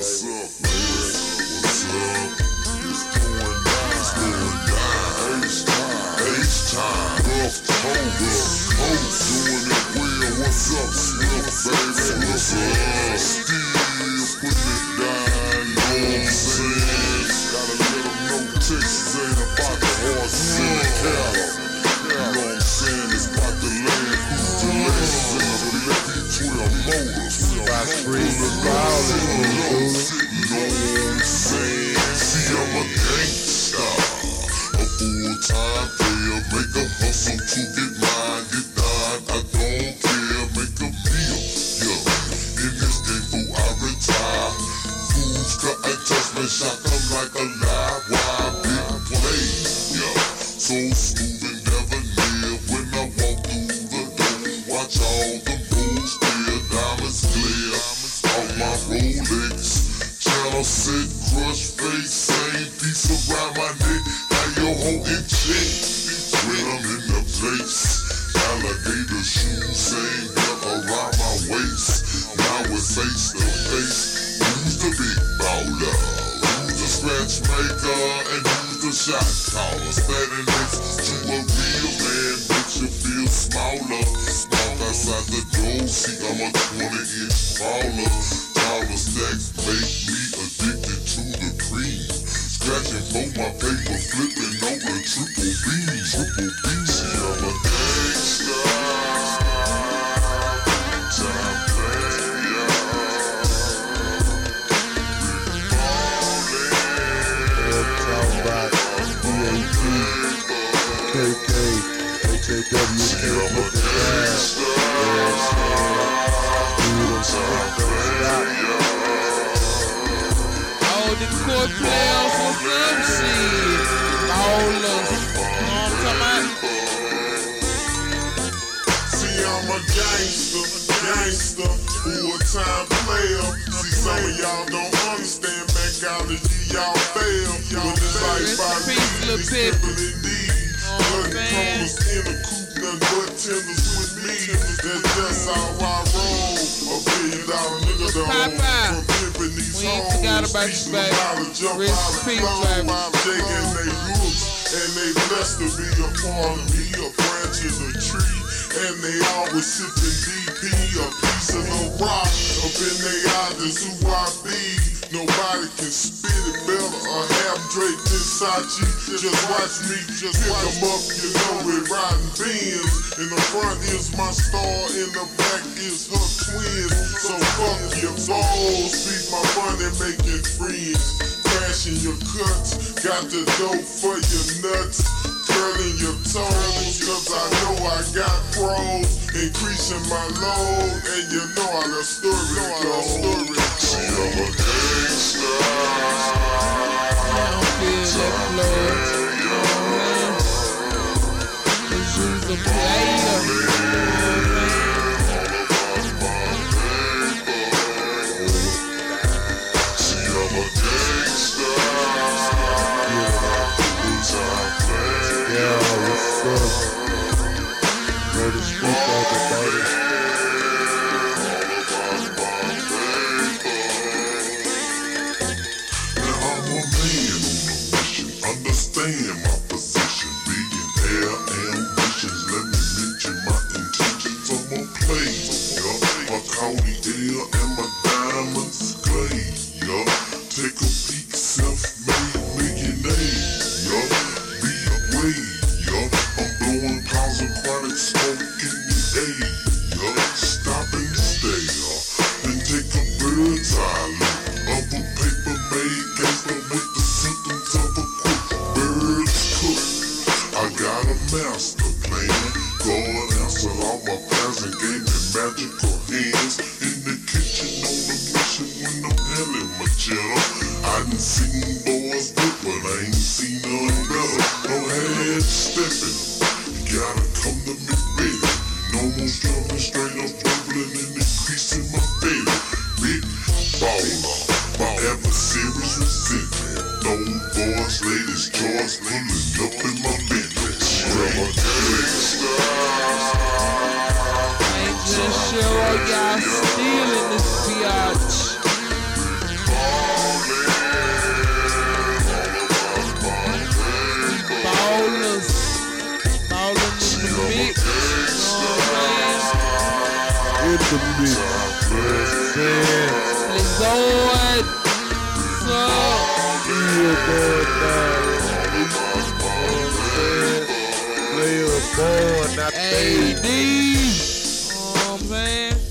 what's up, ladies? What's up? It's going down. It's going down. H-time. Rough Coast. Doing it well. What's up, Swift, baby? What's up? Still putting it down. You know what I'm saying? Gotta let them know Texas ain't about the horses in the cattle. You know what I'm saying? It's about the land who's the legends in the B12 motors. By free the ballin', You know what I'm saying? See, I'm a gangsta, a full-time player. Make a hustle to get mine, get done. I don't care, make a deal. Yeah, in this game, boo, I retire. Fools cut and touch me, shot them like a live wire. Big play, yeah, so smooth and never near. When I walk through the door, watch all the moves clear, diamonds clear. On my Rolex, channel set, crush face, same piece around my neck. Now your hoe in check when I'm in the place. Alligator shoes, same belt around my waist. Now we're face to face. Who's the big baller? Who's the scratch maker? And who's the shot caller? Standing next to a real man makes you feel smaller. Walk outside the door, see I'm a 20-inch crawler. Dollar stacks make me addicted to the cream. Scratching for my paper, flipping over triple beams. See, I'm a gangsta, time player. talk about DAT, KK, HAW, See, I'm a gangsta, Oh, the court players with them shit. Ballers. You know what I'm talking about? See, I'm a gangster, full-time player. See, some of y'all don't understand psychology, y'all fail. When it's like Rest by in peace, me, Lil it's Pip. simple indeed. Bloody man. crumbs in the coop, nothing but tenders with me. That's just how I roll. $1 billion nigga the Pop home out. from pimping these We ain't hoes. forgot about you, Speaking baby. knowledge up Rest out in of peace, flow. baby. Shaking they hooks, and they blessed to be a part of me, a branch in the tree. And they always sipping DP, a piece of the rock. Up in they eyes is who I be. Nobody can spit it better or have Drake Versace. Just watch me, just pick 'em up, you know it riding Benz. In the front is my star, in the back is her twins. So fuck your balls, beat my money making friends. Crashing your cuts, got the dope for your nuts. Curling your toes, cause I know I got pros. Increasing my load, and you know how the story goes. See, I'm a gangsta. I don't feel that flow. Cause you's a player. See, I'm a gangsta. Yeah, what's up? Know the street everybody. Now I'm a man on a mission, understand my position. Being air ambitions, let me mention my intentions. I'm a player, my county air and my diamonds glaze. Take a peek, self-made millionaire. Be away, I'm blowing piles of chronic smoke in the air. Stop and stare, then take a bird's eye look of a paper-made gangster with the symptoms of a quick bird's cook. I got a master plan. God answered all my prayers and gave me magical hands. In the kitchen on the mission when I'm handling my cheddar. I done seen boys good, but I ain't seen none better. No head stepping, you gotta come to me ready. No more struggling, straight up juggling and increasing my baby. Big baller, my adversaries resentment. Those boys, ladies, choice, pulling up in my Bentley. I'm a gangsta. Ain't just sure y'all stealing this biatch. in the mix. Man, Let's go it. So, feel good now. Player born, not AD. Oh man.